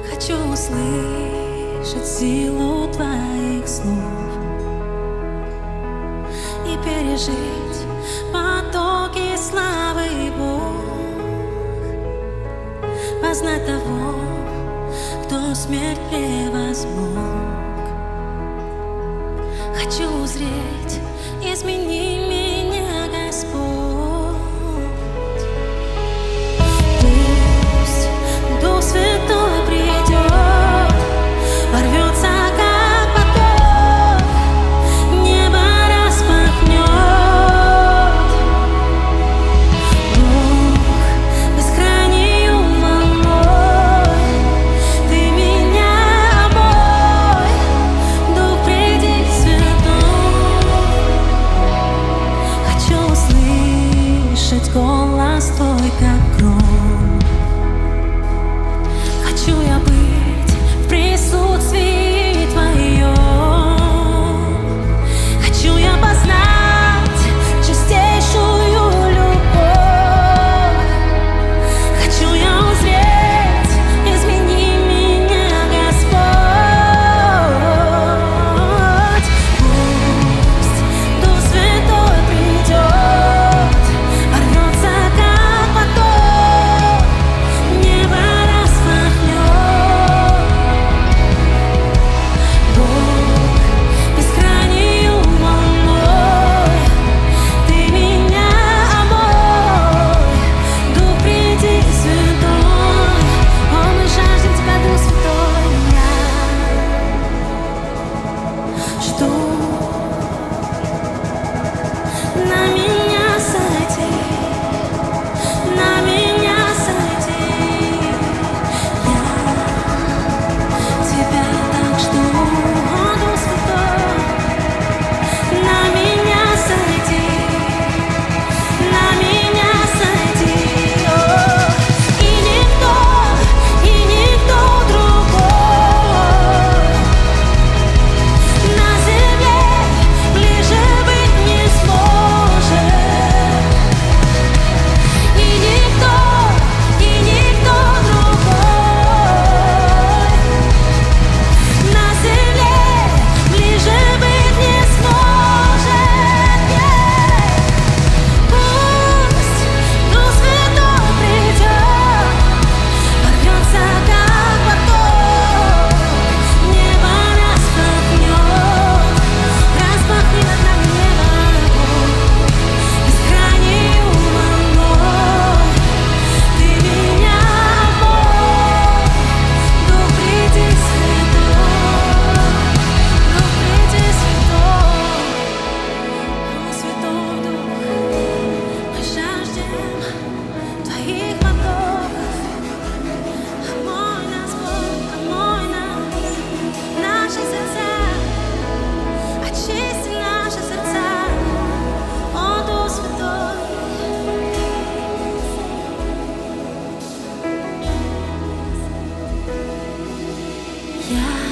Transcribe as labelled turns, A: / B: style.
A: Хочу услышать силу твоих слов и пережить потоки славы и Бог, познать того, кто смерть превозмог. Хочу узреть, измени меня, Господь. Пусть Дух Святой придет, ворвется, как поток, небо распахнет. Бог бескрайнею волной, Ты меня омой, Дух приди святой. Хочу услышать голос Твой, как гром. Хочу я быть в присутствии Твоем. Хочу я познать чистейшую любовь. Хочу я узреть, измени меня, Господь. Пусть Дух Святой придет, ворвется, как поток, небо распахнет. Бог бескрайнею волной, Ты меня омой, Дух приди святой. О, мы жаждем Тебя, Дух Святой. Я жду на меня сойти, на меня сойти. Я Тебя так жду, о, Дух Святой. На меня сойди, на меня сойди. О, и никто другой на земле ближе быть не сможет. И никто другой на земле ближе быть не сможет. Пусть Дух Святой придет, ворвется, как поток, небо распахнет, распахни над нами небо, бескрайнею волной, Ты меня омой, Дух приди святой, Дух приди святой. О, Святой Дух, мы жаждем Твоих потоков. Омой нас, Бог, омой нас, наши сердца, очисти наши сердца, о, Дух Святой. Я